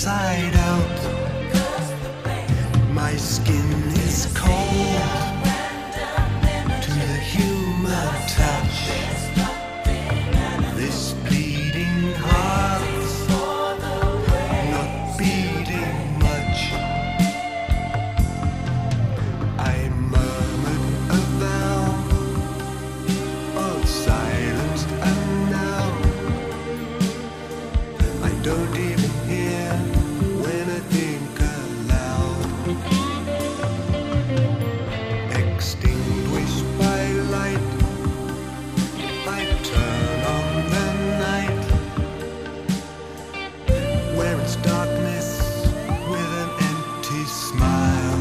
inside out. My skin is cold to the human touch. This bleeding heart's not beating much. I murmured a vow of silence, and now I don't even hear when I think aloud. Extinguished by light, I turn on the night, where it's darkness with an empty smile.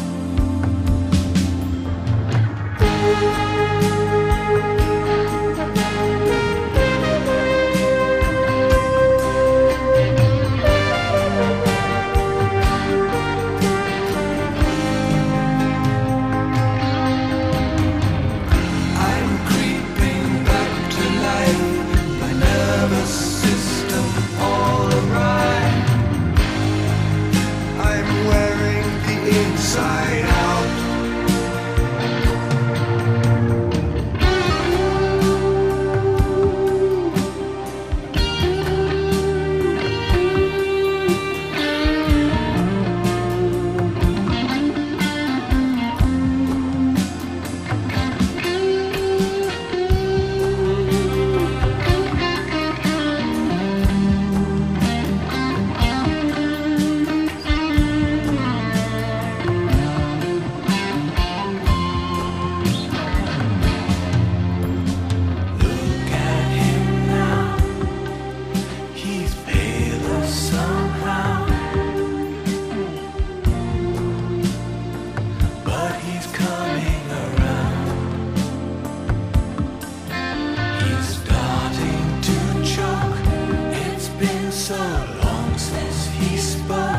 I'm creeping back to life, my nervous system all awry. I'm wearing the inside out. Look at him now, he's paler somehow, but he's coming around. He's starting to choke, it's been so long since he spoke.